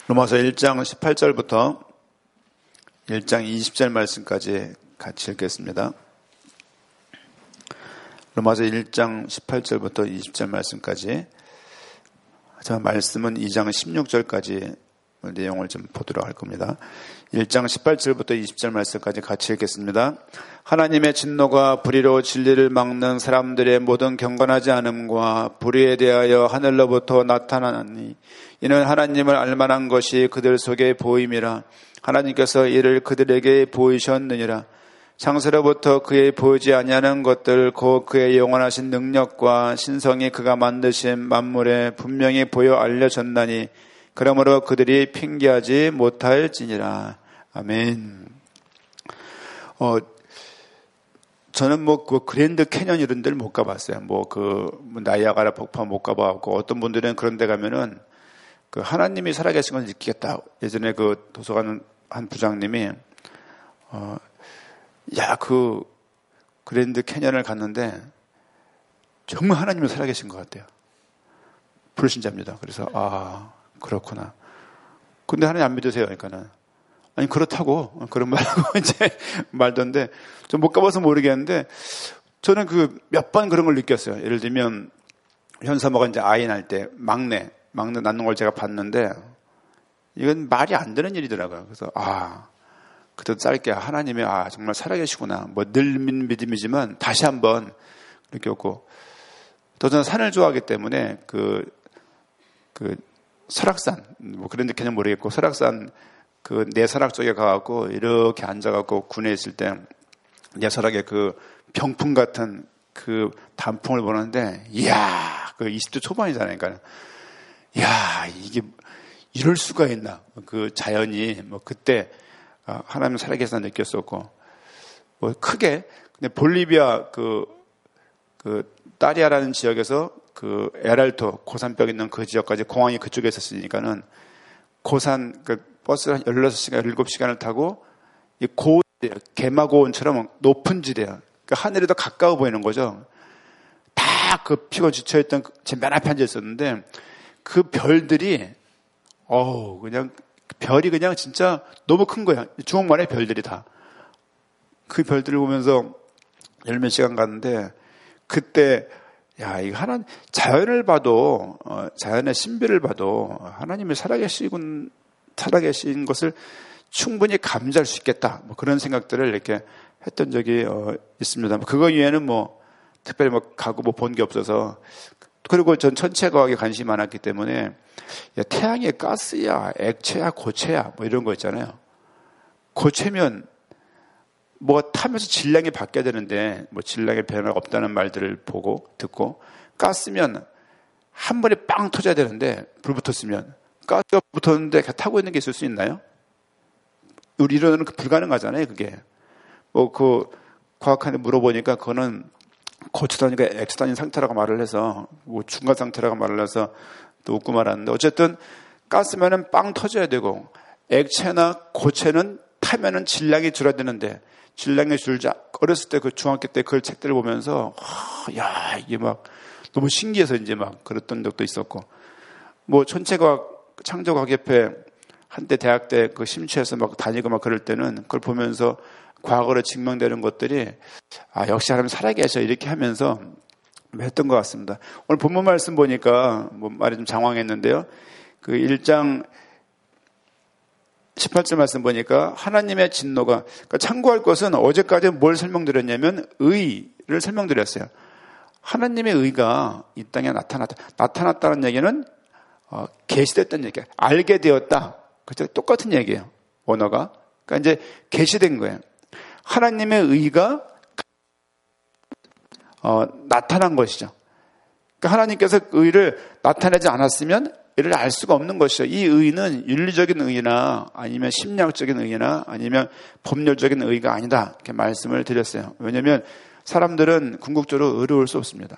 로마서 1장 18절부터 1장 20절 말씀까지 같이 읽겠습니다. 로마서 1장 18절부터 20절 말씀까지, 저 말씀은 2장 16절까지 내용을 좀 보도록 할 겁니다. 1장 18절부터 20절 말씀까지 같이 읽겠습니다. 하나님의 진노가 불의로 진리를 막는 사람들의 모든 경건하지 않음과 불의에 대하여 하늘로부터 나타나니 이는 하나님을 알만한 것이 그들 속에 보임이라. 하나님께서 이를 그들에게 보이셨느니라. 창세로부터 그의 보이지 아니하는 것들 곧 그의 영원하신 능력과 신성이 그가 만드신 만물에 분명히 보여 알려졌나니 그러므로 그들이 핑계하지 못할지니라. 아멘. 저는 그 그랜드 캐년 이런 데를 못 가봤어요. 나이아가라 폭포 못 가봤고, 어떤 분들은 그런 데 가면은 그 하나님이 살아계신 걸 느끼겠다. 예전에 그 도서관 한 부장님이, 그랜드 캐년을 갔는데 정말 하나님이 살아계신 것 같아요. 불신자입니다. 그래서, 그렇구나. 근데 하나님 안 믿으세요? 그러니까는. 아니, 그렇다고. 그런 말하고 이제 말던데, 좀 못 가봐서 모르겠는데, 저는 몇 번 그런 걸 느꼈어요. 예를 들면, 현사모가 이제 아이 낳을 때, 막내 낳는 걸 제가 봤는데, 이건 말이 안 되는 일이더라고요. 그래서, 그때 짧게 하나님이, 정말 살아계시구나. 늘 믿음이지만, 다시 한번 느꼈고, 또 저는 산을 좋아하기 때문에, 설악산, 그런데 그냥 모르겠고, 설악산, 내설악 쪽에 가갖고, 이렇게 앉아갖고, 군에 있을 때, 내설악의 병풍 같은 단풍을 보는데, 이야, 20대 초반이잖아요. 그러니까, 이야, 이게, 이럴 수가 있나. 자연이, 그때, 하나님 살아계시다 느꼈었고, 크게, 근데 볼리비아, 따리아라는 지역에서 에랄토, 고산벽 있는 그 지역까지 공항이 그쪽에 있었으니까는, 고산, 버스를 한 16시간, 17시간을 타고, 이 개마고원처럼 높은 지대야. 하늘에 더 가까워 보이는 거죠. 다 피고 지쳐있던 제 맨 앞에 앉아 있었는데, 별들이, 별이 그냥 진짜 너무 큰 거야. 주먹만의 별들이 다. 별들을 보면서 10몇 시간 갔는데, 그때, 이거 자연을 봐도, 자연의 신비를 봐도, 하나님이 살아계신 것을 충분히 감지할 수 있겠다. 그런 생각들을 이렇게 했던 적이 있습니다. 그거 이외에는 특별히 가고 본 게 없어서. 그리고 전 천체과학에 관심이 많았기 때문에, 태양의 가스야, 액체야, 고체야, 이런 거 있잖아요. 고체면, 타면서 질량이 바뀌어야 되는데, 질량의 변화가 없다는 말들을 듣고, 가스면 한 번에 빵 터져야 되는데, 불 붙었으면, 가스가 붙었는데 타고 있는 게 있을 수 있나요? 우리 이론은 불가능하잖아요, 그게. 과학한테 물어보니까 그거는 고체단위가 X단위 상태라고 말을 해서, 중간 상태라고 말을 해서 또 웃고 말았는데, 어쨌든 가스면은 빵 터져야 되고, 액체나 고체는 타면은 질량이 줄어드는데, 질량이 줄자, 어렸을 때 중학교 때 그 책들을 보면서, 이게 너무 신기해서 이제 그랬던 적도 있었고, 천체과학, 창조과학협회 한때 대학 때 심취해서 다니고 그럴 때는 그걸 보면서 과거로 증명되는 것들이 역시 하나님 살아계셔 이렇게 하면서 했던 것 같습니다. 오늘 본문 말씀 보니까 말이 좀 장황했는데요. 1장 18절 말씀 보니까 하나님의 진노가, 참고할 것은 어제까지 뭘 설명드렸냐면 의를 설명드렸어요. 하나님의 의가 이 땅에 나타났다는 얘기는 계시됐다는 얘기예요. 알게 되었다. 그렇죠? 똑같은 얘기예요. 언어가. 그러니까 이제 계시된 거예요. 하나님의 의가 나타난 것이죠. 그러니까 하나님께서 의를 나타내지 않았으면 이를 알 수가 없는 것이죠. 이 의는 윤리적인 의나 아니면 심리학적인 의나 아니면 법률적인 의가 아니다. 이렇게 말씀을 드렸어요. 왜냐하면 사람들은 궁극적으로 의로울 수 없습니다.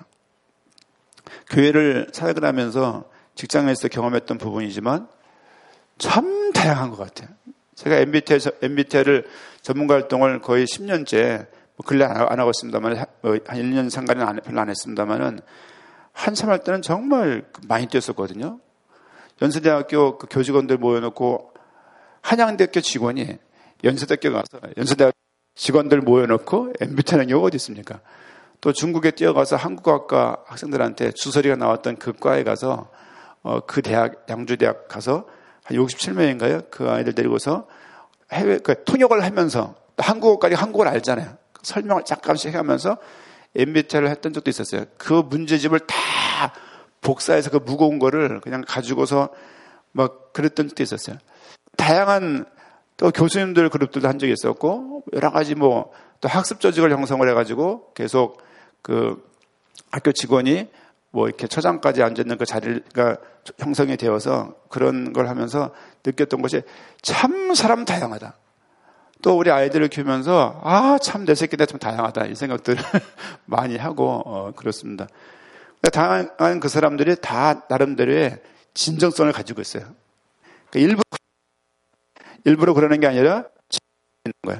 교회를 사역을 하면서 직장에서 경험했던 부분이지만 참 다양한 것 같아요. 제가 MBTI를 전문가 활동을 거의 10년째, 근래 안 하고 있습니다만, 한 1년 상관은 별로 안 했습니다만은, 한참 할 때는 정말 많이 뛰었었거든요. 연세대학교 그 교직원들 모여놓고 한양대학교 직원이 연세대학교 가서 연세대학 직원들 모여놓고 MBT 하는 경우가 어디 있습니까? 또 중국에 뛰어가서 한국어학과 학생들한테 주설이가 나왔던 그 과에 가서 그 대학 양주대학 가서 한 67명인가요? 그 아이들 데리고서 해외 통역을 하면서 한국어까지 한국어를 알잖아요. 설명을 잠깐씩 해가면서 MBTI를 했던 적도 있었어요. 그 문제집을 다 복사해서 그 무거운 거를 그냥 가지고서 막 그랬던 적도 있었어요. 다양한 또 교수님들 그룹들도 한 적이 있었고 여러 가지 뭐 또 학습 조직을 형성을 해가지고 계속 그 학교 직원이 뭐 이렇게 처장까지 앉아있는 그 자리가 형성이 되어서 그런 걸 하면서 느꼈던 것이 참 사람 다양하다. 또 우리 아이들을 키우면서 참 내 새끼들 참 다양하다 이 생각들을 많이 하고 그렇습니다. 다양한 그 사람들이 다 나름대로의 진정성을 가지고 있어요. 그러니까 일부러 그러는 게 아니라 있는 거야.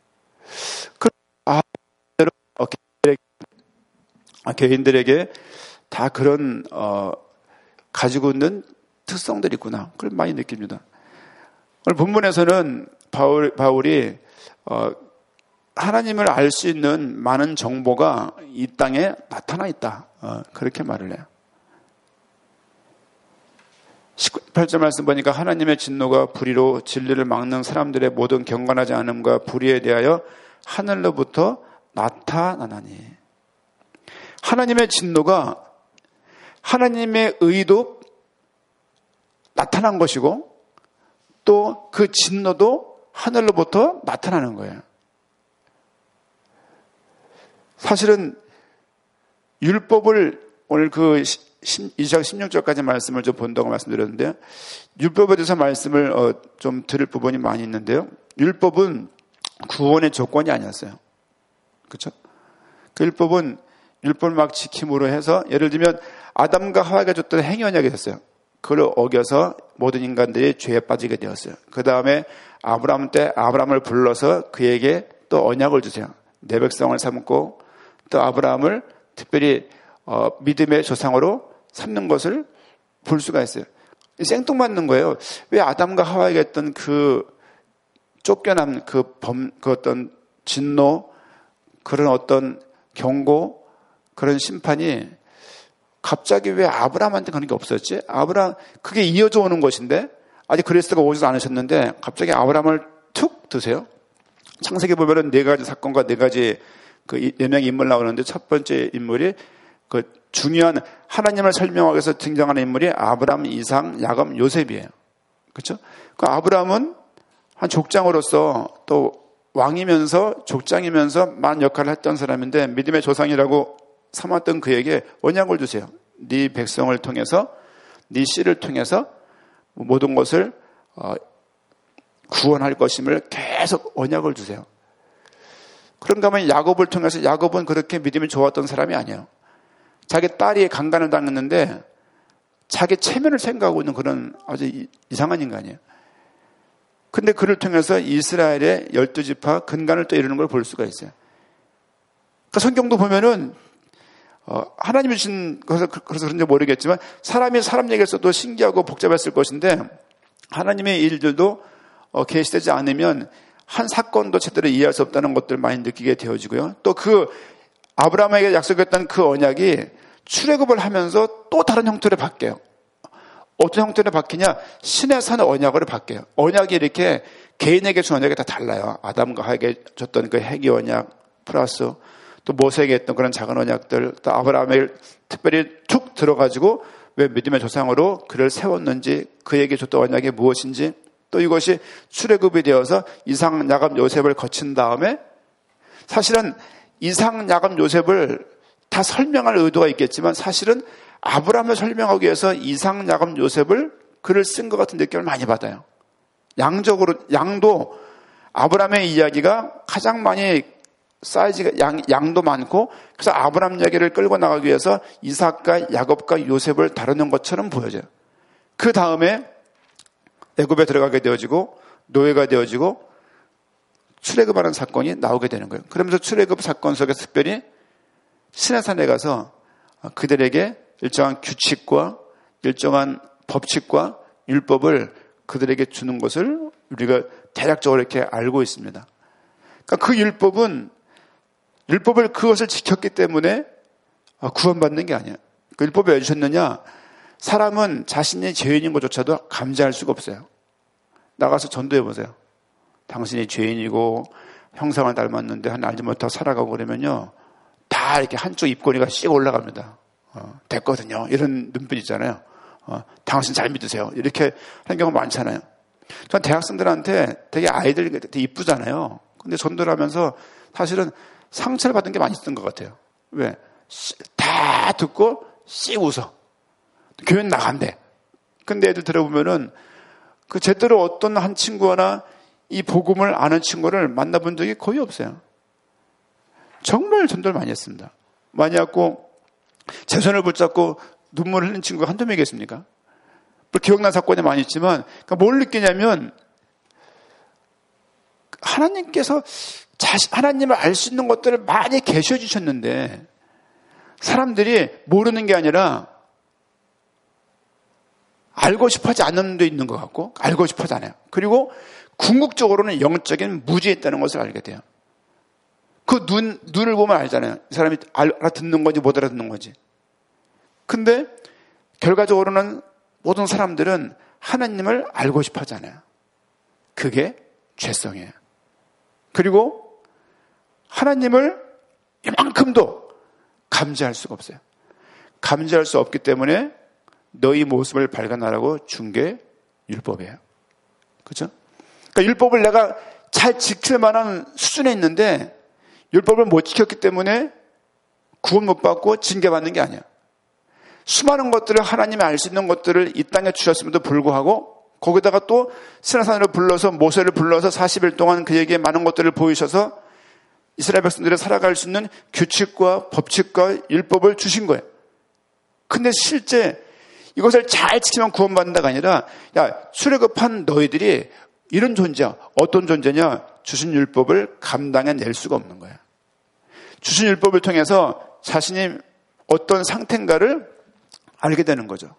개인들에게 다 그런 가지고 있는 특성들이 있구나. 그걸 많이 느낍니다. 오늘 본문에서는 바울이 하나님을 알 수 있는 많은 정보가 이 땅에 나타나 있다. 그렇게 말을 해요. 18절 말씀 보니까 하나님의 진노가 불의로 진리를 막는 사람들의 모든 경건하지 않음과 불의에 대하여 하늘로부터 나타나나니. 하나님의 진노가 하나님의 의도 나타난 것이고 또 그 진노도 하늘로부터 나타나는 거예요. 사실은 율법을 오늘 그 2장 16절까지 말씀을 좀 본다고 말씀드렸는데요. 율법에 대해서 말씀을 좀 들을 부분이 많이 있는데요. 율법은 구원의 조건이 아니었어요. 그렇죠? 그 율법을 막 지킴으로 해서 예를 들면 아담과 하와가 줬던 행위 언약이 있었어요. 그걸 어겨서 모든 인간들이 죄에 빠지게 되었어요. 그 다음에 아브라함 때 아브라함을 불러서 그에게 또 언약을 주세요. 내 백성을 삼고 또 아브라함을 특별히 믿음의 조상으로 삼는 것을 볼 수가 있어요. 생뚱맞는 거예요. 왜 아담과 하와에게 했던 그 쫓겨남, 그 어떤 진노, 그런 어떤 경고, 그런 심판이 갑자기 왜 아브라함한테 그런 게 없었지? 그게 이어져 오는 것인데, 아직 그리스도가 오지도 않으셨는데, 갑자기 아브라함을 툭 드세요? 창세기 보면은 4가지 사건과 4가지 그 4명의 인물 나오는데, 첫 번째 인물이 그 중요한 하나님을 설명하기 위해서 등장하는 인물이 아브라함, 이삭, 야곱, 요셉이에요. 그렇죠? 그 아브라함은 한 족장으로서 또 왕이면서 족장이면서 많은 역할을 했던 사람인데 믿음의 조상이라고 삼았던 그에게 언약을 주세요. 네 백성을 통해서 네 씨를 통해서 모든 것을 구원할 것임을 계속 언약을 주세요. 그런가 하면 야곱을 통해서 야곱은 그렇게 믿음이 좋았던 사람이 아니에요. 자기 딸이 강간을 당했는데 자기 체면을 생각하고 있는 그런 아주 이상한 인간이에요. 근데 그를 통해서 이스라엘의 12지파 근간을 또 이루는 걸 볼 수가 있어요. 그러니까 성경도 보면은 하나님이 주신 것을 그래서 그런지 모르겠지만 사람이 사람 얘기에서도 신기하고 복잡했을 것인데 하나님의 일들도 계시되지 않으면 한 사건도 제대로 이해할 수 없다는 것들을 많이 느끼게 되어지고요. 또 그 아브라함에게 약속했던 그 언약이 출애굽을 하면서 또 다른 형태로 바뀌어요. 어떤 형태로 바뀌냐? 신의 산 언약으로 바뀌어요. 언약이 이렇게 개인에게 준 언약이 다 달라요. 아담과 하에게 줬던 그 해기 언약 플러스 또 모세에게 했던 그런 작은 언약들, 또 아브라함을 특별히 툭 들어가지고 왜 믿음의 조상으로 그를 세웠는지, 그에게 줬던 언약이 무엇인지, 또 이것이 출애굽이 되어서 이삭, 야곱, 요셉을 거친 다음에 사실은 이삭, 야곱, 요셉을 다 설명할 의도가 있겠지만 사실은 아브라함을 설명하기 위해서 이삭, 야곱, 요셉을 글을 쓴 것 같은 느낌을 많이 받아요. 양도 아브라함의 이야기가 가장 많이 사이즈가 양도 많고 그래서 아브라함 이야기를 끌고 나가기 위해서 이삭과 야곱과 요셉을 다루는 것처럼 보여져요. 그 다음에 애굽에 들어가게 되어지고 노예가 되어지고 출애굽하는 사건이 나오게 되는 거예요. 그러면서 출애굽 사건 속에서 특별히 시내산에 가서 그들에게 일정한 규칙과 일정한 법칙과 율법을 그들에게 주는 것을 우리가 대략적으로 이렇게 알고 있습니다. 그러니까 그 율법을 그것을 지켰기 때문에 구원받는 게 아니에요. 그 율법을 왜 주셨느냐? 사람은 자신이 죄인인 것조차도 감지할 수가 없어요. 나가서 전도해 보세요. 당신이 죄인이고 형상을 닮았는데 하나 알지 못하고 살아가고 그러면요, 다 이렇게 한쪽 입꼬리가 씩 올라갑니다. 됐거든요. 이런 눈빛 있잖아요. 당신 잘 믿으세요. 이렇게 하는 경우가 많잖아요. 전 대학생들한테 되게 아이들 되게 이쁘잖아요. 근데 전도를 하면서 사실은 상처를 받은 게 많이 있었던 것 같아요. 왜? 다 듣고 씩 웃어. 교회는 나간대. 근데 애들 들어보면은 그 제대로 어떤 한 친구나 이 복음을 아는 친구를 만나본 적이 거의 없어요. 정말 전도를 많이 했습니다. 많이 했고 제 손을 붙잡고 눈물을 흘린 친구가 한두 명이겠습니까? 기억난 사건이 많이 있지만 그러니까 뭘 느끼냐면 하나님께서 하나님을 알 수 있는 것들을 많이 계시해 주셨는데 사람들이 모르는 게 아니라 알고 싶어하지 않는 데 있는 것 같고 알고 싶어하지 않아요. 그리고 궁극적으로는 영적인 무지에 있다는 것을 알게 돼요. 그 눈을 보면 알잖아요. 이 사람이 알아듣는 건지 못 알아듣는 건지. 근데 결과적으로는 모든 사람들은 하나님을 알고 싶어 하잖아요. 그게 죄성이에요. 그리고 하나님을 이만큼도 감지할 수가 없어요. 감지할 수 없기 때문에 너희 모습을 발견하라고 준 게 율법이에요. 그렇죠? 그러니까 율법을 내가 잘 지킬 만한 수준에 있는데 율법을 못 지켰기 때문에 구원 못 받고 징계받는 게 아니야. 수많은 것들을 하나님이 알 수 있는 것들을 이 땅에 주셨음에도 불구하고 거기다가 또 시내산으로 불러서 모세를 불러서 40일 동안 그에게 많은 것들을 보이셔서 이스라엘 백성들이 살아갈 수 있는 규칙과 법칙과 율법을 주신 거예요. 근데 실제 이것을 잘 지키면 구원받는다가 아니라 야, 출애굽한 너희들이 이런 존재야. 어떤 존재냐? 주신 율법을 감당해낼 수가 없는 거야. 주신 율법을 통해서 자신이 어떤 상태인가를 알게 되는 거죠.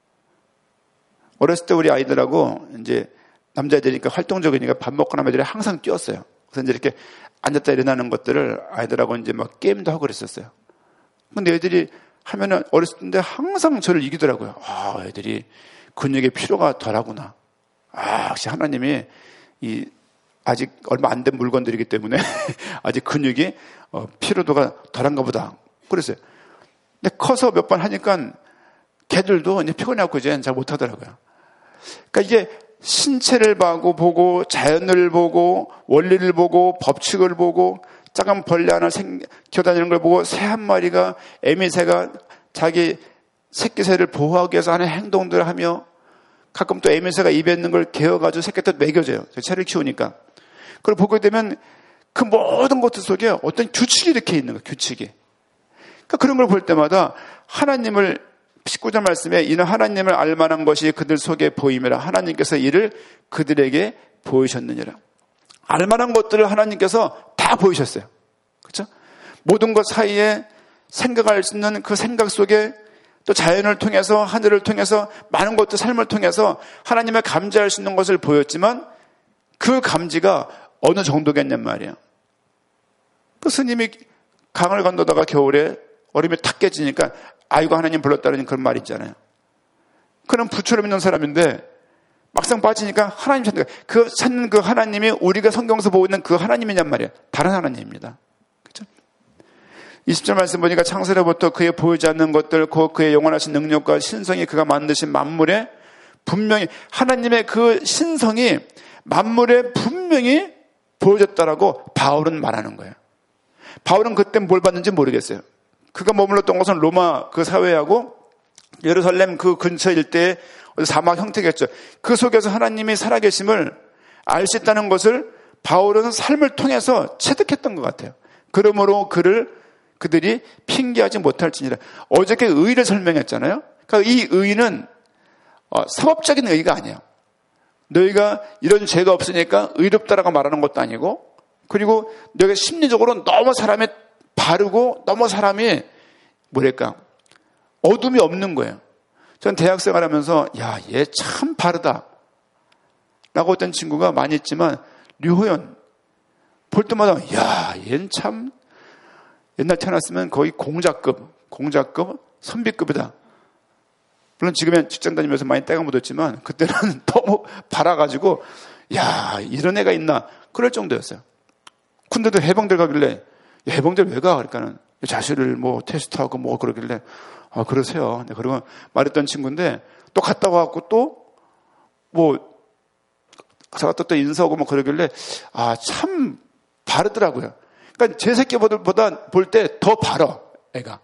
어렸을 때 우리 아이들하고 이제 남자애들이니까 활동적이니까 밥 먹고 나면 애들이 항상 뛰었어요. 그래서 이제 이렇게 앉았다 일어나는 것들을 아이들하고 이제 막 게임도 하고 그랬었어요. 근데 애들이 하면은 어렸을 때 항상 저를 이기더라고요. 애들이 근육의 필요가 덜하구나. 역시 하나님이 아직 얼마 안 된 물건들이기 때문에 아직 근육이 피로도가 덜한가 보다. 그랬어요. 근데 커서 몇 번 하니까 걔들도 이제 피곤해갖고 이제 잘 못하더라고요. 그러니까 이게 신체를 보고 자연을 보고 원리를 보고 법칙을 보고 작은 벌레 하나 기어다니는 걸 보고 새 한 마리가 애미새가 자기 새끼새를 보호하기 위해서 하는 행동들을 하며 가끔 또 애미새가 입에 있는 걸 개어가지고 새끼들 먹여줘요. 새를 키우니까. 그걸 보게 되면 그 모든 것들 속에 어떤 규칙이 이렇게 있는 거예요. 규칙이. 그러니까 그런 걸 볼 때마다 하나님을 19절 말씀에 이는 하나님을 알만한 것이 그들 속에 보임이라 하나님께서 이를 그들에게 보이셨느니라. 알만한 것들을 하나님께서 다 보이셨어요. 그렇죠? 모든 것 사이에 생각할 수 있는 그 생각 속에 또 자연을 통해서 하늘을 통해서 많은 것들 삶을 통해서 하나님을 감지할 수 있는 것을 보였지만 그 감지가 어느 정도겠냔 말이에요. 그 스님이 강을 건너다가 겨울에 얼음이 탁 깨지니까 아이고 하나님 불렀다는 그런 말 있잖아요. 그는 부처를 믿는 사람인데 막상 빠지니까 하나님 찾는 그 하나님이 우리가 성경에서 보고 있는 그 하나님이냔 말이에요. 다른 하나님입니다. 그렇죠? 20절 말씀 보니까 창세로부터 그의 보이지 않는 것들 그의 영원하신 능력과 신성이 그가 만드신 만물에 분명히 하나님의 그 신성이 만물에 분명히 보여졌다라고 바울은 말하는 거예요. 바울은 그때 뭘 봤는지 모르겠어요. 그가 머물렀던 곳은 로마 그 사회하고 예루살렘 그 근처 일대의 사막 형태겠죠. 그 속에서 하나님이 살아계심을 알 수 있다는 것을 바울은 삶을 통해서 체득했던 것 같아요. 그러므로 그들이 핑계하지 못할지니라. 어저께 의를 설명했잖아요. 그러니까 이 의는 사법적인 의가 아니에요. 너희가 이런 죄가 없으니까 의롭다라고 말하는 것도 아니고, 그리고 너희가 심리적으로 너무 사람이 바르고 너무 사람이 어둠이 없는 거예요. 전 대학생활 하면서 야, 얘 참 바르다 라고 어떤 친구가 많이 있지만 류호연 볼 때마다 야, 얘는 참 옛날 태어났으면 거의 공자급 선비급이다. 물론 지금은 직장 다니면서 많이 때가 묻었지만 그때는 너무 바라가지고 야, 이런 애가 있나 그럴 정도였어요. 근데도 해병대 가길래 해병대 왜 가? 그러니까는 자신을 뭐 테스트하고 뭐 그러길래 아, 그러세요. 그러고 말했던 친구인데 또 갔다 와갖고 또 뭐 제가 또 인사하고 뭐 그러길래 아, 참 바르더라고요. 그러니까 제 새끼보다 볼 때 더 바라 애가.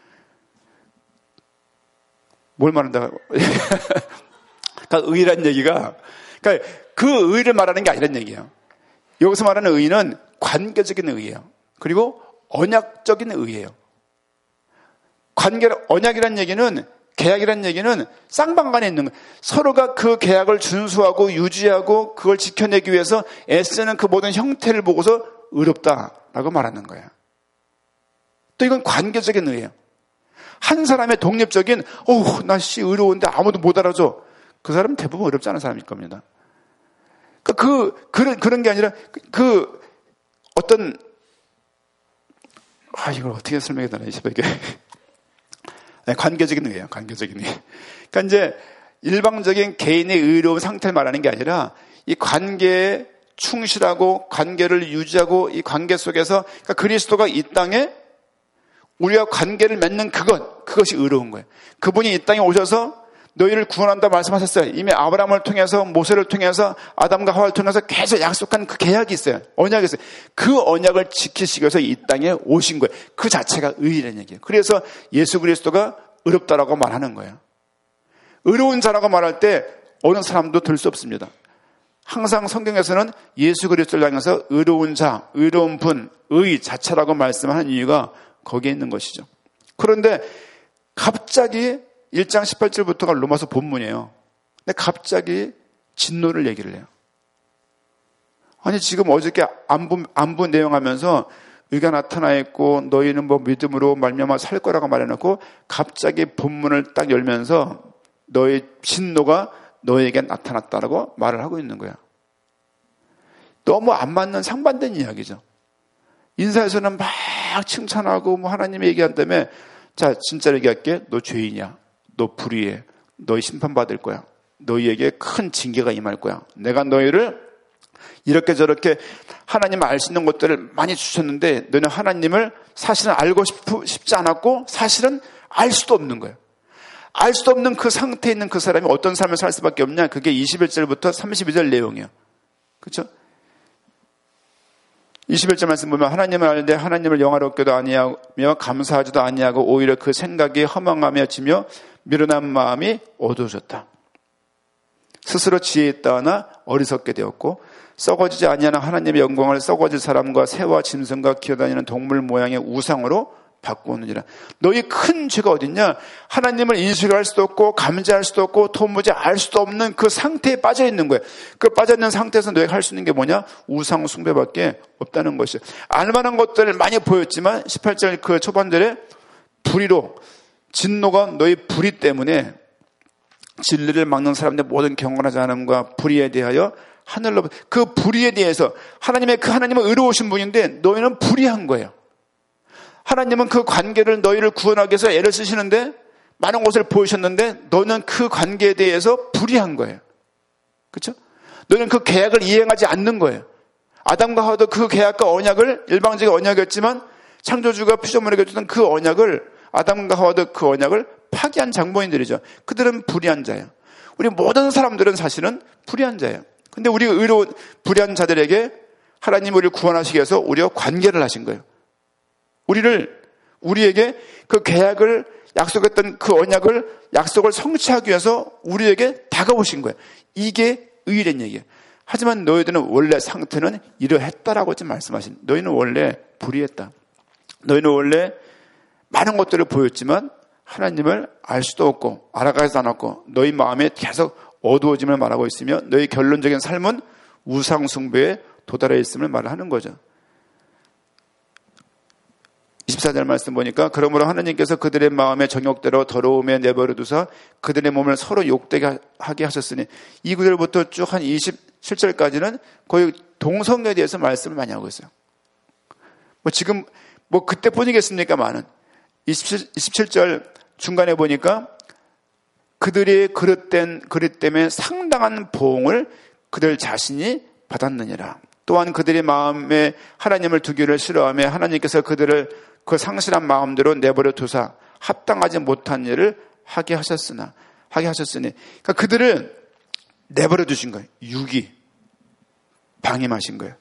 뭘 말한다? 그러니까 의란 얘기가 그러니까 그 의를 말하는 게 아니란 얘기예요. 여기서 말하는 의는 관계적인 의예요. 그리고 언약적인 의예요. 언약이란 얘기는 계약이란 얘기는 쌍방간에 있는 거예요. 서로가 그 계약을 준수하고 유지하고 그걸 지켜내기 위해서 애쓰는 그 모든 형태를 보고서 의롭다라고 말하는 거예요. 또 이건 관계적인 의예요. 한 사람의 독립적인 나 의로운데 아무도 못 알아줘. 그 사람은 대부분 어렵지 않은 사람일 겁니다. 그런 게 아니라 어떤 이걸 어떻게 설명해야 되나 이 새벽에. 네, 관계적인 의예요. 관계적인 의. 그러니까 이제 일방적인 개인의 의로운 상태를 말하는 게 아니라 이 관계에 충실하고 관계를 유지하고 이 관계 속에서 그러니까 그리스도가 이 땅에 우리가 관계를 맺는 그것이 의로운 거예요. 그분이 이 땅에 오셔서 너희를 구원한다 말씀하셨어요. 이미 아브라함을 통해서 모세를 통해서 아담과 하와를 통해서 계속 약속한 그 계약이 있어요. 언약이 있어요. 그 언약을 지키시기 위해서 이 땅에 오신 거예요. 그 자체가 의라는 얘기예요. 그래서 예수 그리스도가 의롭다라고 말하는 거예요. 의로운 자라고 말할 때 어느 사람도 들 수 없습니다. 항상 성경에서는 예수 그리스도를 향해서 의로운 자, 의로운 분, 의 자체라고 말씀하는 이유가 거기에 있는 것이죠. 그런데 갑자기 1장 18절부터가 로마서 본문이에요. 근데 갑자기 진노를 얘기를 해요. 아니 지금 어저께 안부 내용하면서 의가 나타나 있고 너희는 뭐 믿음으로 말미암아 살 거라고 말해놓고 갑자기 본문을 딱 열면서 너의 진노가 너에게 나타났다라고 말을 하고 있는 거야. 너무 안 맞는 상반된 이야기죠. 인사에서는 막 칭찬하고 뭐 하나님 얘기한다며 자 진짜 얘기할게. 너 죄인이야. 너 불의해. 너희 심판받을 거야. 너희에게 큰 징계가 임할 거야. 내가 너희를 이렇게 저렇게 하나님 알 수 있는 것들을 많이 주셨는데 너는 하나님을 사실은 알고 싶지 않았고 사실은 알 수도 없는 거예요. 알 수도 없는 그 상태에 있는 그 사람이 어떤 삶을 살 수밖에 없냐. 그게 21절부터 32절 내용이에요. 그렇죠? 21절 말씀 보면 하나님을 알되 하나님을 영화롭게도 아니하며 감사하지도 아니하고 오히려 그 생각이 허망하며 지며 미련한 마음이 어두워졌다. 스스로 지혜 있다 하나 어리석게 되었고 썩어지지 아니하는 하나님의 영광을 썩어질 사람과 새와 짐승과 기어다니는 동물 모양의 우상으로 바꾸느니라. 너희 큰 죄가 어딨냐? 하나님을 인식할 수도 없고 감지할 수도 없고 도무지 알 수도 없는 그 상태에 빠져 있는 거예요. 그 빠져 있는 상태에서 너희가 할 수 있는 게 뭐냐? 우상 숭배밖에 없다는 것이에요. 알만한 것들을 많이 보였지만 18절 그 초반절에 불의로 진노가 너희 불의 때문에 진리를 막는 사람들 모든 경건하지 않음과 불의에 대하여 하늘로 그 불의에 대해서 하나님을 의로우신 분인데 너희는 불의한 거예요. 하나님은 그 관계를 너희를 구원하기 위해서 애를 쓰시는데 많은 것을 보이셨는데 너는 그 관계에 대해서 불의한 거예요. 그렇죠? 너는 그 계약을 이행하지 않는 거예요. 아담과 하와도 그 계약과 언약을 일방적인 언약이었지만 창조주가 피조물에게 줬던 그 언약을 아담과 하와도 그 언약을 파기한 장본인들이죠. 그들은 불의한 자예요. 우리 모든 사람들은 사실은 불의한 자예요. 근데 우리 의로운 불의한 자들에게 하나님 우리를 구원하시기 위해서 우리와 관계를 하신 거예요. 우리에게 그 계약을 약속했던 그 약속을 성취하기 위해서 우리에게 다가오신 거예요. 이게 의의란 얘기예요. 하지만 너희들은 원래 상태는 이러했다라고 지금 말씀하신. 너희는 원래 불의했다. 너희는 원래 많은 것들을 보였지만 하나님을 알 수도 없고 알아가지도 않았고 너희 마음에 계속 어두워짐을 말하고 있으며 너희 결론적인 삶은 우상 숭배에 도달해 있음을 말하는 거죠. 14절 말씀 보니까 그러므로 하나님께서 그들의 마음의 정욕대로 더러움에 내버려 두사 그들의 몸을 서로 욕되게 하게 하셨으니 이 구절부터 쭉 한 27절까지는 거의 동성애에 대해서 말씀을 많이 하고 있어요. 지금 그때뿐이겠습니까? 많은 27절 중간에 보니까 그들이 그릇 때문에 상당한 보응을 그들 자신이 받았느니라. 또한 그들의 마음에 하나님을 두기를 싫어하며 하나님께서 그들을 그 상실한 마음대로 내버려 두사 합당하지 못한 일을 하게 하셨으니 그러니까 그들을 내버려 두신 거예요. 유기 방임하신 거예요.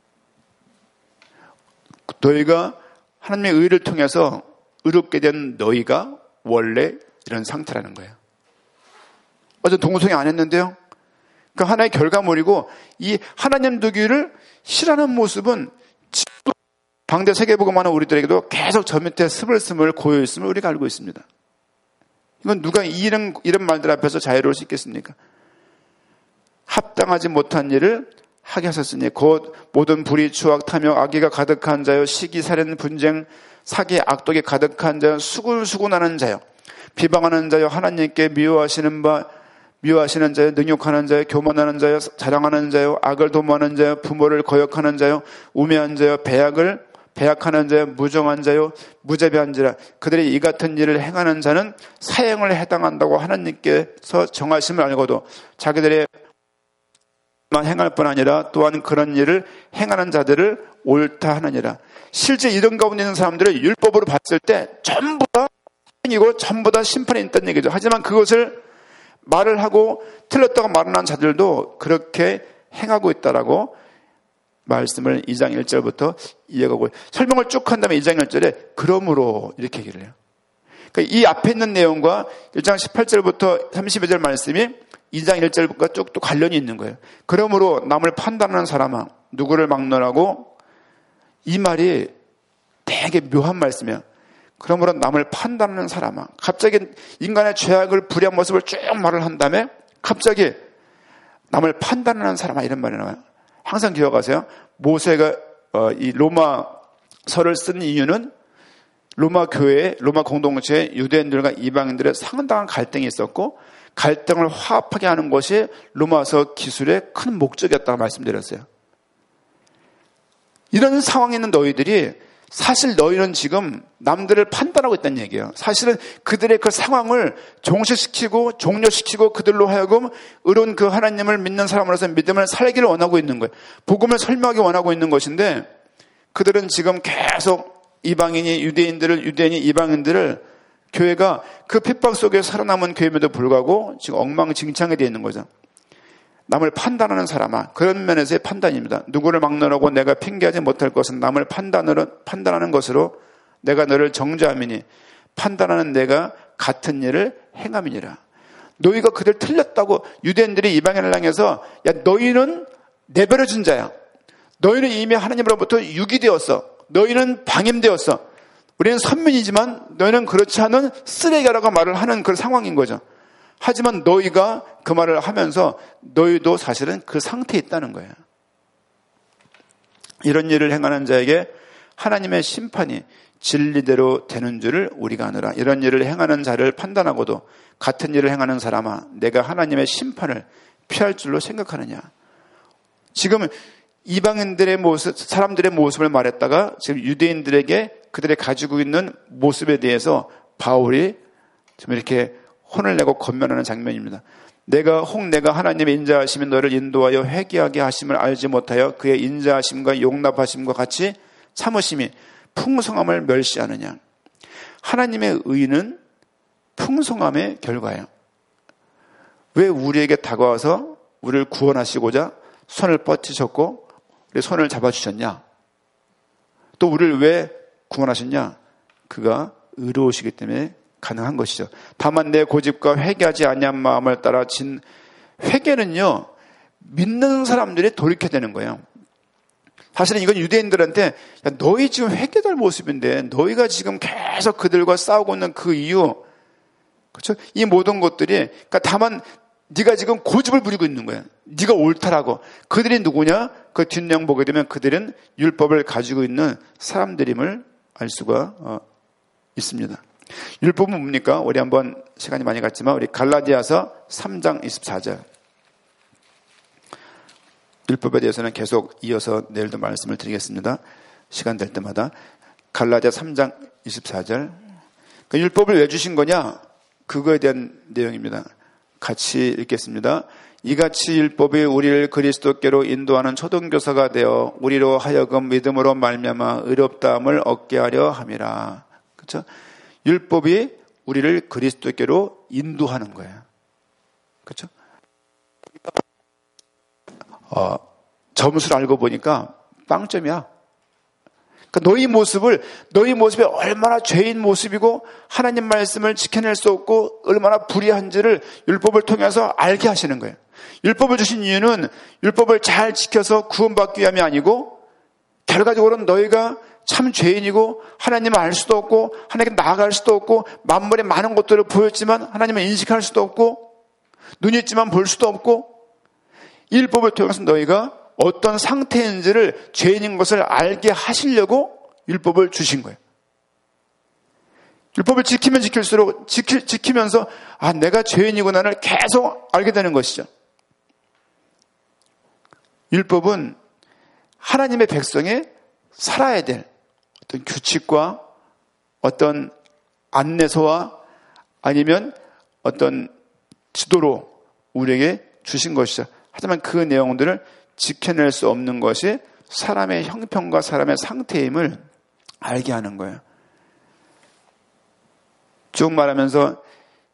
너희가 하나님의 의를 통해서 의롭게 된 너희가 원래 이런 상태라는 거예요. 맞아, 동성애 안 했는데요. 그 하나의 결과물이고 이 하나님 두기를 싫어하는 모습은 지금도 방대 세계복음하는 우리들에게도 계속 저 밑에 스물스물 고여있음을 우리가 알고 있습니다. 이건 누가 이런 말들 앞에서 자유로울 수 있겠습니까? 합당하지 못한 일을 하게 하셨으니 곧 모든 불의, 추악, 탐욕, 악의가 가득한 자요, 시기, 살인, 분쟁, 사기, 악독이 가득한 자요, 수군수군하는 자요, 비방하는 자요, 하나님께 미워하시는 자요, 능욕하는 자요, 교만하는 자요, 자랑하는 자요, 악을 도모하는 자요, 부모를 거역하는 자요, 우매한 자요, 배약하는 자요, 무정한 자요, 무자비한 자라. 그들이 이 같은 일을 행하는 자는 사형을 해당한다고 하나님께서 정하심을 알고도 자기들의 만 행할 뿐 아니라 또한 그런 일을 행하는 자들을 옳다 하느니라. 실제 이런 가운데 있는 사람들을 율법으로 봤을 때 전부 다 사형이고 전부 다 심판이 있다는 얘기죠. 하지만 그것을 말을 하고 틀렸다고 말하는 자들도 그렇게 행하고 있다라고 말씀을 2장 1절부터 이어가고 설명을 쭉 한 다음에 2장 1절에 그러므로 이렇게 얘기를 해요. 그러니까 이 앞에 있는 내용과 1장 18절부터 32절 말씀이 2장 1절과 쭉 또 관련이 있는 거예요. 그러므로 남을 판단하는 사람아 누구를 막론하고 이 말이 되게 묘한 말씀이에요. 그러므로 남을 판단하는 사람아. 갑자기 인간의 죄악을 불의한 모습을 쭉 말을 한 다음에 갑자기 남을 판단하는 사람아 이런 말이 나와요. 항상 기억하세요. 모세가 이 로마서를 쓴 이유는 로마 교회, 로마 공동체에 유대인들과 이방인들의 상당한 갈등이 있었고 갈등을 화합하게 하는 것이 로마서 기술의 큰 목적이었다고 말씀드렸어요. 이런 상황에 있는 너희들이 사실 너희는 지금 남들을 판단하고 있다는 얘기예요. 사실은 그들의 그 상황을 종식시키고 종료시키고 그들로 하여금 의로운 그 하나님을 믿는 사람으로서 믿음을 살기를 원하고 있는 거예요. 복음을 설명하기 원하고 있는 것인데 그들은 지금 계속 이방인이 유대인이 이방인들을 교회가 그 핍박 속에 살아남은 교회임에도 불구하고 지금 엉망진창이 되어 있는 거죠. 남을 판단하는 사람아. 그런 면에서의 판단입니다. 누구를 막론하고 내가 핑계하지 못할 것은 남을 판단하는 것으로 내가 너를 정죄함이니 판단하는 내가 같은 일을 행함이니라. 너희가 그들 틀렸다고 유대인들이 이방인을 향해서 야 너희는 내버려진 자야. 너희는 이미 하나님으로부터 유기되었어. 너희는 방임되었어. 우리는 선민이지만 너희는 그렇지 않은 쓰레기라고 말을 하는 그런 상황인 거죠. 하지만 너희가 그 말을 하면서 너희도 사실은 그 상태에 있다는 거예요. 이런 일을 행하는 자에게 하나님의 심판이 진리대로 되는 줄을 우리가 아느라. 이런 일을 행하는 자를 판단하고도 같은 일을 행하는 사람아 내가 하나님의 심판을 피할 줄로 생각하느냐. 지금 이방인들의 모습, 사람들의 모습을 말했다가 지금 유대인들에게 그들이 가지고 있는 모습에 대해서 바울이 지금 이렇게 혼을 내고 권면하는 장면입니다. 내가 하나님의 인자하심이 너를 인도하여 회개하게 하심을 알지 못하여 그의 인자하심과 용납하심과 같이 참으심이 풍성함을 멸시하느냐. 하나님의 의는 풍성함의 결과예요. 왜 우리에게 다가와서 우리를 구원하시고자 손을 뻗치셨고 우리 손을 잡아주셨냐? 또 우리를 왜 구원하셨냐? 그가 의로우시기 때문에 가능한 것이죠. 다만 내 고집과 회개하지 아니한 마음을 따라 회개는요 믿는 사람들이 돌이켜야 되는 거예요. 사실은 이건 유대인들한테 야, 너희 지금 회개될 모습인데 너희가 지금 계속 그들과 싸우고 있는 그 이유, 그렇죠? 이 모든 것들이 그러니까 다만 네가 지금 고집을 부리고 있는 거야. 네가 옳다라고. 그들이 누구냐? 그 뒷내용 보게 되면 그들은 율법을 가지고 있는 사람들임을 알 수가 있습니다. 율법은 뭡니까? 우리 한번 시간이 많이 갔지만 우리 갈라디아서 3장 24절. 율법에 대해서는 계속 이어서 내일도 말씀을 드리겠습니다. 시간 될 때마다. 갈라디아 3장 24절. 그 율법을 왜 주신 거냐? 그거에 대한 내용입니다. 같이 읽겠습니다. 이같이 율법이 우리를 그리스도께로 인도하는 초등교사가 되어 우리로 하여금 믿음으로 말미암아 의롭다함을 얻게 하려 함이라. 그렇죠? 율법이 우리를 그리스도께로 인도하는 거예요. 그렇죠? 점수를 알고 보니까 빵점이야. 그러니까 너희 모습이 얼마나 죄인 모습이고 하나님 말씀을 지켜낼 수 없고 얼마나 불의한지를 율법을 통해서 알게 하시는 거예요. 율법을 주신 이유는 율법을 잘 지켜서 구원받기 위함이 아니고 결과적으로는 너희가 참 죄인이고 하나님을 알 수도 없고 하나님께 나아갈 수도 없고 만물의 많은 것들을 보였지만 하나님을 인식할 수도 없고 눈이 있지만 볼 수도 없고 이 율법을 통해서 너희가 어떤 상태인지를 죄인인 것을 알게 하시려고 율법을 주신 거예요. 율법을 지키면 지킬수록 지키면서 내가 죄인이구나를 계속 알게 되는 것이죠. 율법은 하나님의 백성이 살아야 될 어떤 규칙과 어떤 안내서와 아니면 어떤 지도로 우리에게 주신 것이죠. 하지만 그 내용들을 지켜낼 수 없는 것이 사람의 형편과 사람의 상태임을 알게 하는 거예요. 쭉 말하면서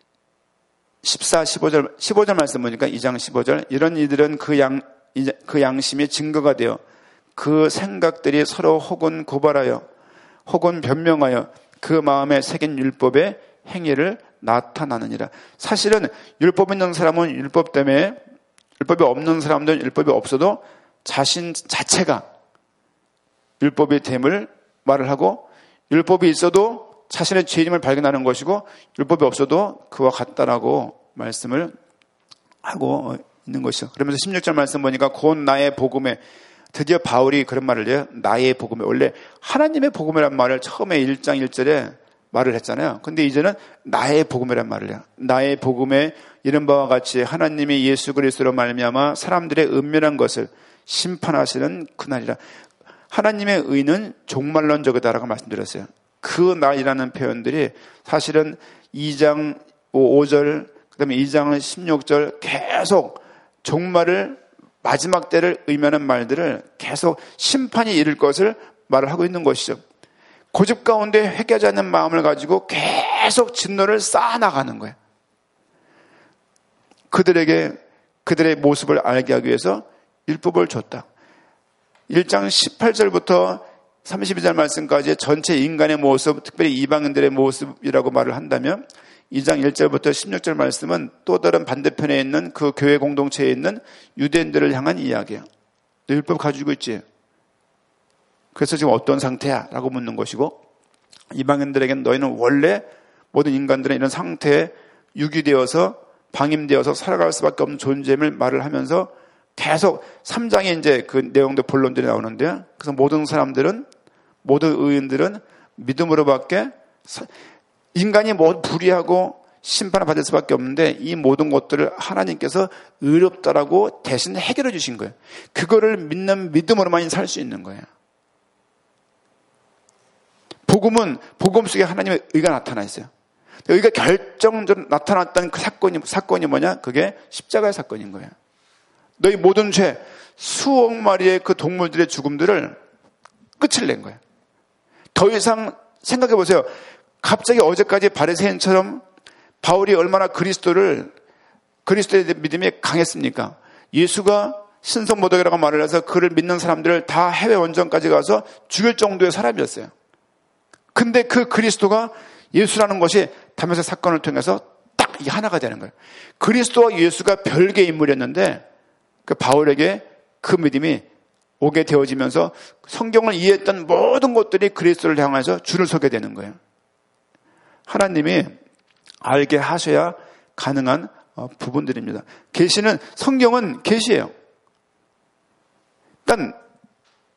15절 말씀 보니까 2장 15절 이런 이들은 그 양심이 증거가 되어 그 생각들이 서로 혹은 고발하여 혹은 변명하여 그 마음에 새긴 율법의 행위를 나타나느니라. 사실은 율법 있는 사람은 율법 때문에 율법이 없는 사람들은 율법이 없어도 자신 자체가 율법이 됨을 말을 하고 율법이 있어도 자신의 죄인임을 발견하는 것이고 율법이 없어도 그와 같다라고 말씀을 하고 있는 것이죠. 그러면서 16절 말씀 보니까 곧 나의 복음에 드디어 바울이 그런 말을 해요. 나의 복음에. 원래 하나님의 복음이란 말을 처음에 1장 1절에 말을 했잖아요. 근데 이제는 나의 복음이란 말을 해요. 나의 복음에 이른 바와 같이 하나님이 예수 그리스도로 말미암아 사람들의 은밀한 것을 심판하시는 그날이라. 하나님의 의는 종말론적이다라고 말씀드렸어요. 그 날이라는 표현들이 사실은 2장 5절 그다음에 2장 16절 계속 종말을 마지막 때를 의미하는 말들을 계속 심판이 이를 것을 말을 하고 있는 것이죠. 고집 가운데 회개하지 않는 마음을 가지고 계속 진노를 쌓아나가는 거예요. 그들의 모습을 알게 하기 위해서 율법을 줬다. 1장 18절부터 32절 말씀까지 전체 인간의 모습, 특별히 이방인들의 모습이라고 말을 한다면 2장 1절부터 16절 말씀은 또 다른 반대편에 있는 그 교회 공동체에 있는 유대인들을 향한 이야기예요. 너 율법 가지고 있지? 그래서 지금 어떤 상태야? 라고 묻는 것이고 이방인들에게는 너희는 원래 모든 인간들은 이런 상태에 유기되어서 방임되어서 살아갈 수밖에 없는 존재임을 말을 하면서 계속 3장에 이제 그 내용들 본론들이 나오는데요. 그래서 모든 의인들은 믿음으로밖에 인간이 불의하고 심판을 받을 수밖에 없는데 이 모든 것들을 하나님께서 의롭다라고 대신 해결해 주신 거예요. 그거를 믿는 믿음으로만 살 수 있는 거예요. 복음 속에 하나님의 의가 나타나 있어요. 의가 결정적으로 나타났던 그 사건이 뭐냐? 그게 십자가의 사건인 거예요. 너희 모든 죄, 수억 마리의 그 동물들의 죽음들을 끝을 낸 거예요. 더 이상 생각해 보세요. 갑자기 어제까지 바리새인처럼 바울이 얼마나 그리스도의 믿음이 강했습니까? 예수가 신성모독이라고 말을 해서 그를 믿는 사람들을 다 해외 원정까지 가서 죽일 정도의 사람이었어요. 근데 그 그리스도가 예수라는 것이 다메섹 사건을 통해서 딱 이 하나가 되는 거예요. 그리스도와 예수가 별개의 인물이었는데 그 바울에게 그 믿음이 오게 되어지면서 성경을 이해했던 모든 것들이 그리스도를 향해서 줄을 서게 되는 거예요. 하나님이 알게 하셔야 가능한 부분들입니다. 성경은 계시예요. 일단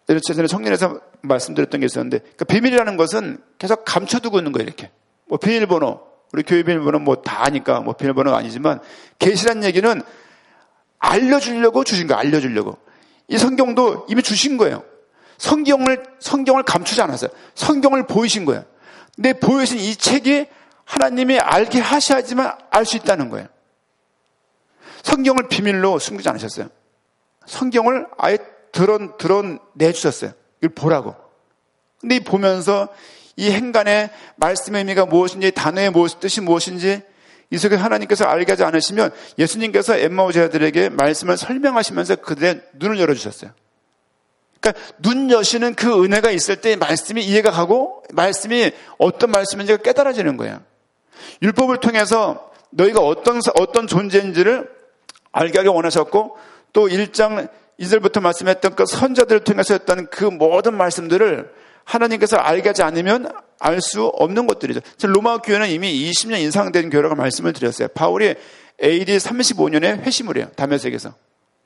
전에 청년에서 말씀드렸던 게 있었는데, 그러니까 비밀이라는 것은 계속 감춰두고 있는 거예요, 이렇게. 뭐 비밀번호, 우리 교회 비밀번호 뭐 다 아니까 뭐 비밀번호가 아니지만, 계시란 얘기는 알려주려고 주신 거예요, 알려주려고. 이 성경도 이미 주신 거예요. 성경을 감추지 않았어요. 성경을 보이신 거예요. 근데 보이신 이 책이 하나님이 알게 하셔야지만 알 수 있다는 거예요. 성경을 비밀로 숨기지 않으셨어요. 성경을 아예 드러내주셨어요. 이걸 보라고. 근데 보면서 이 행간의 말씀의 의미가 무엇인지, 단어의 뜻이 무엇인지 이 속에 하나님께서 알게 하지 않으시면 예수님께서 엠마오 제자들에게 말씀을 설명하시면서 그들의 눈을 열어주셨어요. 그러니까 눈 여시는 그 은혜가 있을 때 말씀이 이해가 가고 말씀이 어떤 말씀인지가 깨달아지는 거예요. 율법을 통해서 너희가 어떤 존재인지를 알게 하기 원하셨고, 또 1장 2절부터 말씀했던 그 선자들을 통해서 했던 그 모든 말씀들을 하나님께서 알게 하지 않으면 알 수 없는 것들이죠. 로마 교회는 이미 20년 이상 된 교회라고 말씀을 드렸어요. 바울이 AD 35년에 회심을 해요. 다메섹에서.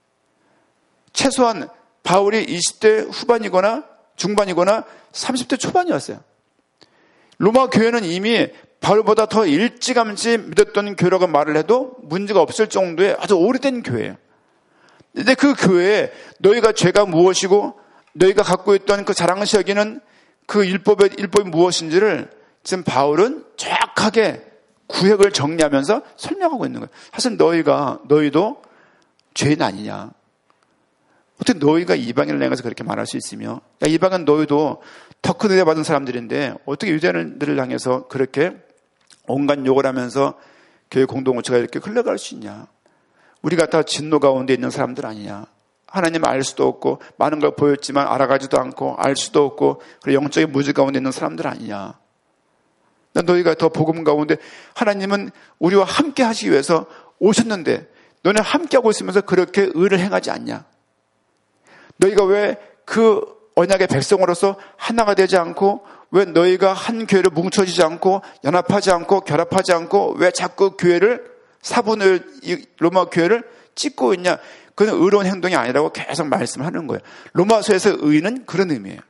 최소한 바울이 20대 후반이거나 중반이거나 30대 초반이었어요. 로마 교회는 이미 바울보다 더 일찌감치 믿었던 교회라고 말을 해도 문제가 없을 정도의 아주 오래된 교회예요. 근데 그 교회에 너희가 죄가 무엇이고 너희가 갖고 있던 그 자랑시 여기는 그 율법이 무엇인지를 지금 바울은 정확하게 구획을 정리하면서 설명하고 있는 거예요. 사실 너희도 죄인 아니냐. 어떻게 너희가 이방인을 향해서 그렇게 말할 수 있으며, 야, 이방은 너희도 더 큰 은혜 받은 사람들인데 어떻게 유대인들을 향해서 그렇게 온갖 욕을 하면서 교회 공동체가 이렇게 흘러갈 수 있냐. 우리가 다 진노 가운데 있는 사람들 아니냐. 하나님 알 수도 없고 많은 걸 보였지만 알아가지도 않고 알 수도 없고 그리고 영적인 무지 가운데 있는 사람들 아니냐. 너희가 더 복음 가운데 하나님은 우리와 함께 하시기 위해서 오셨는데 너는 함께하고 있으면서 그렇게 의를 행하지 않냐. 너희가 왜 그 언약의 백성으로서 하나가 되지 않고 왜 너희가 한 교회를 뭉쳐지지 않고 연합하지 않고 결합하지 않고 왜 자꾸 교회를 사분을 로마 교회를 찍고 있냐. 그건 의로운 행동이 아니라고 계속 말씀하는 거예요. 로마서에서 의는 그런 의미예요.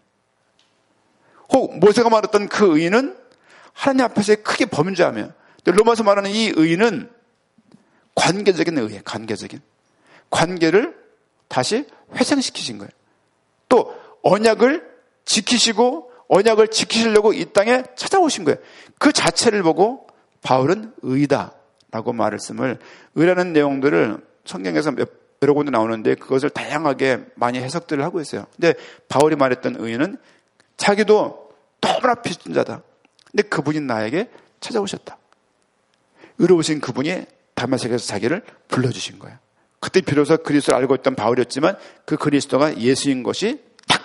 혹 모세가 말했던 그 의는 하나님 앞에서 크게 범죄하며, 로마서 말하는 이 의는 관계적인 의예요. 관계적인 관계를 다시 회생시키신 거예요. 또 언약을 지키시고 언약을 지키시려고 이 땅에 찾아오신 거예요. 그 자체를 보고 바울은 의다라고 말씀을, 의라는 내용들을 성경에서 여러 군데 나오는데 그것을 다양하게 많이 해석들을 하고 있어요. 근데 바울이 말했던 의는 자기도 너무나 빚진 자다. 근데 그분이 나에게 찾아오셨다. 의로우신 그분이 다메섹에서 자기를 불러주신 거예요. 그때 비로소 그리스도를 알고 있던 바울이었지만 그 그리스도가 예수인 것이 딱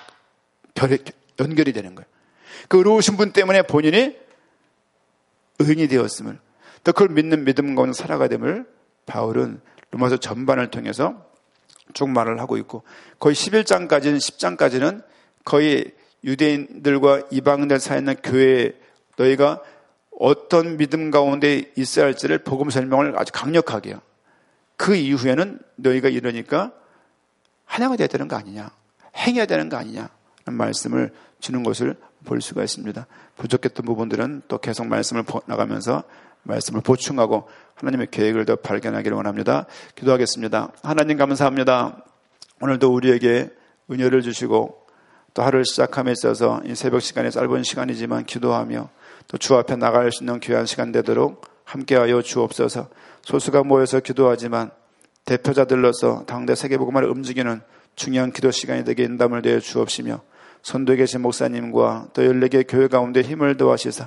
연결이 되는 거예요. 그 의로우신 분 때문에 본인이 의인이 되었음을, 또 그걸 믿는 믿음 가운데 살아가야 됨을 바울은 로마서 전반을 통해서 쭉 말을 하고 있고, 거의 10장까지는 거의 유대인들과 이방인들 사이에 있는 교회에 너희가 어떤 믿음 가운데 있어야 할지를 복음 설명을 아주 강력하게 해요. 그 이후에는 너희가 이러니까 하나가 돼야 되는 거 아니냐, 행해야 되는 거 아니냐 라는 말씀을 주는 것을 볼 수가 있습니다. 부족했던 부분들은 또 계속 말씀을 나가면서 말씀을 보충하고 하나님의 계획을 더 발견하기를 원합니다. 기도하겠습니다. 하나님 감사합니다. 오늘도 우리에게 은혜를 주시고 또 하루를 시작함에 있어서 이 새벽 시간에 짧은 시간이지만 기도하며 또 주 앞에 나갈 수 있는 귀한 시간 되도록 함께하여 주옵소서. 소수가 모여서 기도하지만 대표자들로서 당대 세계복음화를 움직이는 중요한 기도 시간이 되게 인담을 내어 주옵시며, 선도에 계신 목사님과 또 14개 교회 가운데 힘을 더하시사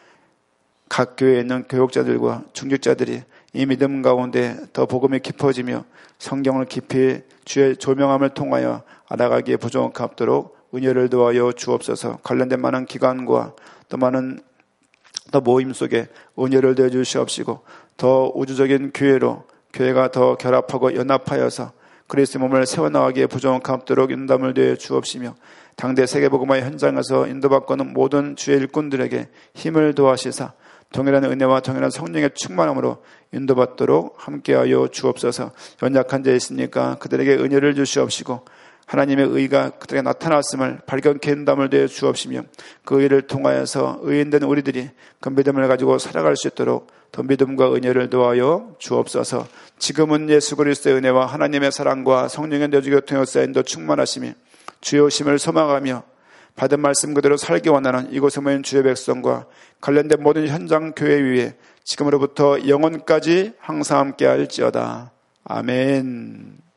각 교회에 있는 교육자들과 중직자들이 이 믿음 가운데 더 복음이 깊어지며 성경을 깊이 주의 조명함을 통하여 알아가기에 부족하도록 은혜를 더하여 주옵소서. 관련된 많은 기관과 또 많은 더 모임 속에 은혜를 더해 주시옵시고, 더 우주적인 교회로 교회가 더 결합하고 연합하여서 그리스도의 몸을 세워나가기에 부족하도록 인담을 더해 주옵시며, 당대 세계복음화의 현장에서 인도받고는 모든 주의 일꾼들에게 힘을 더하시사 동일한 은혜와 동일한 성령의 충만함으로 인도받도록 함께하여 주옵소서. 연약한 자 있으니까 그들에게 은혜를 주시옵시고, 하나님의 의가 그들에게 나타났음을 발견케 한담을 되어 주옵시며 그 의를 통하여서 의인된 우리들이 그 믿음을 가지고 살아갈 수 있도록 더 믿음과 은혜를 도와여 주옵소서. 지금은 예수 그리스도의 은혜와 하나님의 사랑과 성령의 내주교 통해 쌓인도 충만하심이 주의 오심을 소망하며 받은 말씀 그대로 살기 원하는 이곳에 모인 주의 백성과 관련된 모든 현장 교회 위에 지금으로부터 영원까지 항상 함께 할지어다. 아멘.